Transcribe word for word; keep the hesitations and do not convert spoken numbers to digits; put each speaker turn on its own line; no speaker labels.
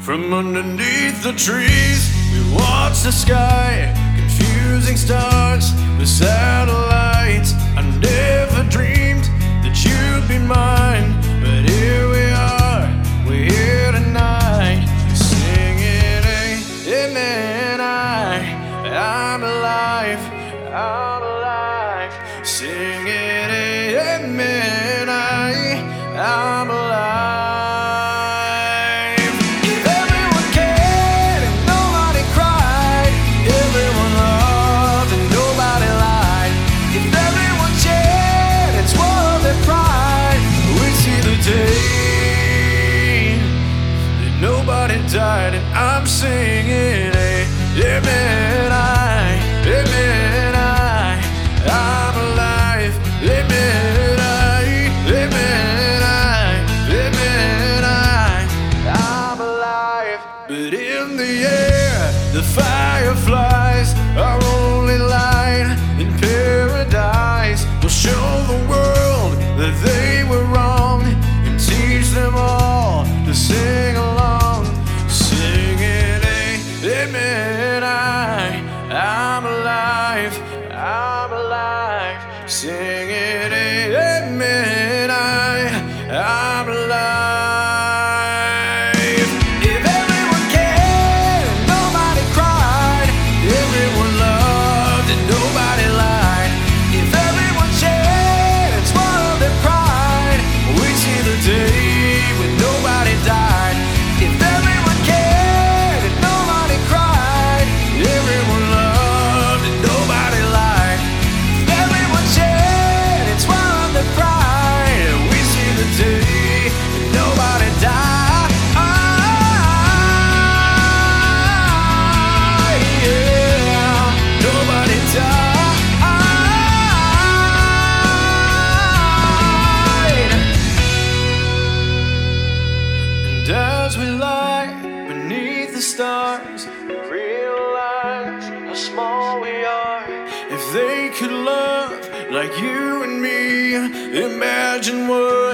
From underneath the trees, we watch the sky, confusing stars with satellites. I never dreamed that you'd be mine, but here we are, we're here tonight, singing amen. I, I'm alive, I'm alive, singing amen. I, I'm alive. Died and I'm singing amen. I, amen. I, I'm alive. Amen. I, amen. I, amen. I, I'm alive. But in the air, the fireflies are only light in paradise. We'll show the world that they were wrong and teach them all to sing along. Amen. I, I'm alive, I'm alive, singing amen. I, I'm alive. If everyone cared and nobody cried, everyone loved and nobody lied. If everyone shared and swallowed their pride, we'd see the day when nobody died. If everyone cared and nobody cried, everyone loved and nobody lied. If everyone shared and swallowed their pride, we see the day when nobody died. Yeah, nobody died. And as we lie beneath the stars, we realize how small we are. If they could love like you and me, imagine what